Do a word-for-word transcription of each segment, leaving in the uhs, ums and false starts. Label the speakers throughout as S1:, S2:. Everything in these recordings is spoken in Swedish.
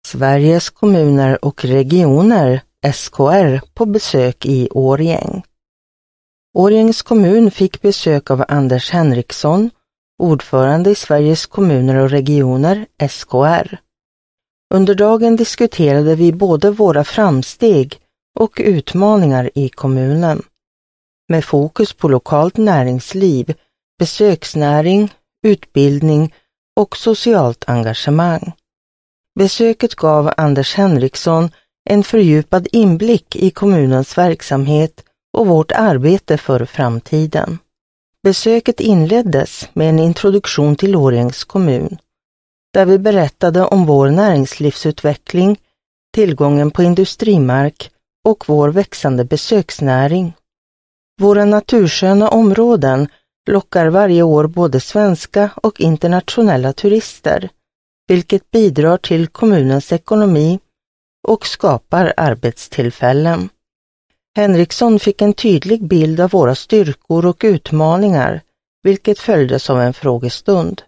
S1: Sveriges kommuner och regioner, S K R, på besök i Årjäng. Årjängs kommun fick besök av Anders Henriksson, ordförande i Sveriges kommuner och regioner, S K R. Under dagen diskuterade vi både våra framsteg och utmaningar i kommunen, med fokus på lokalt näringsliv, besöksnäring, utbildning och socialt engagemang. Besöket gav Anders Henriksson en fördjupad inblick i kommunens verksamhet och vårt arbete för framtiden. Besöket inleddes med en introduktion till Årjängs kommun, där vi berättade om vår näringslivsutveckling, tillgången på industrimark och vår växande besöksnäring. Våra natursköna områden lockar varje år både svenska och internationella turister, vilket bidrar till kommunens ekonomi och skapar arbetstillfällen. Henriksson fick en tydlig bild av våra styrkor och utmaningar, vilket följdes av en frågestund.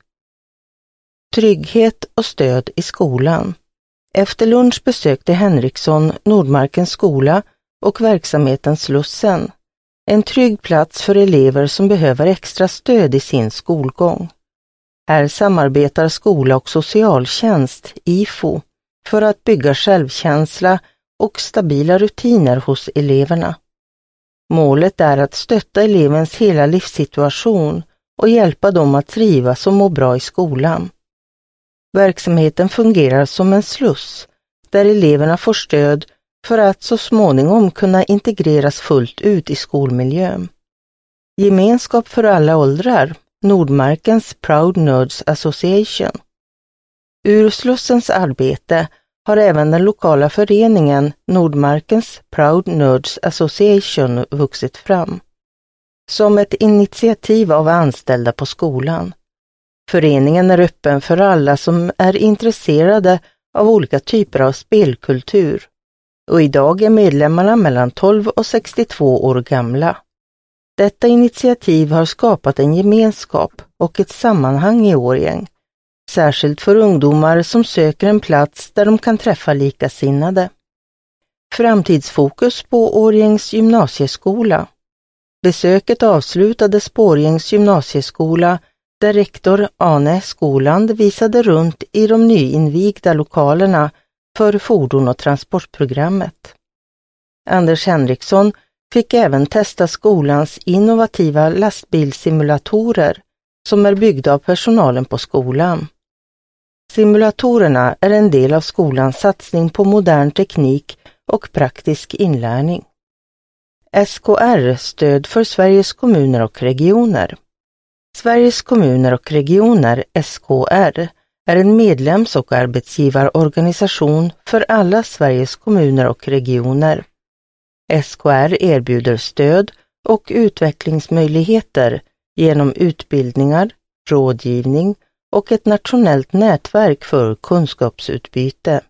S1: Trygghet och stöd i skolan. Efter lunch besökte Henriksson Nordmarkens skola och verksamheten Slussen, en trygg plats för elever som behöver extra stöd i sin skolgång. Här samarbetar skola och socialtjänst, I F O, för att bygga självkänsla och stabila rutiner hos eleverna. Målet är att stötta elevens hela livssituation och hjälpa dem att trivas och må bra i skolan. Verksamheten fungerar som en sluss där eleverna får stöd för att så småningom kunna integreras fullt ut i skolmiljön. Gemenskap för alla åldrar, Nordmarkens Proud Nerds Association. Ur Slussens arbete har även den lokala föreningen Nordmarkens Proud Nerds Association vuxit fram, som ett initiativ av anställda på skolan. Föreningen är öppen för alla som är intresserade av olika typer av spelkultur, och idag är medlemmarna mellan tolv och sextiotvå år gamla. Detta initiativ har skapat en gemenskap och ett sammanhang i Årjäng, särskilt för ungdomar som söker en plats där de kan träffa likasinnade. Framtidsfokus på Årjängs gymnasieskola. Besöket avslutades på Årjängs gymnasieskola där rektor Ane Skoland visade runt i de nyinvigda lokalerna för fordon- och transportprogrammet. Anders Henriksson fick även testa skolans innovativa lastbilssimulatorer som är byggda av personalen på skolan. Simulatorerna är en del av skolans satsning på modern teknik och praktisk inlärning. S K R, stöd för Sveriges kommuner och regioner. Sveriges kommuner och regioner, S K R, är en medlems- och arbetsgivarorganisation för alla Sveriges kommuner och regioner. S K R erbjuder stöd och utvecklingsmöjligheter genom utbildningar, rådgivning och ett nationellt nätverk för kunskapsutbyte.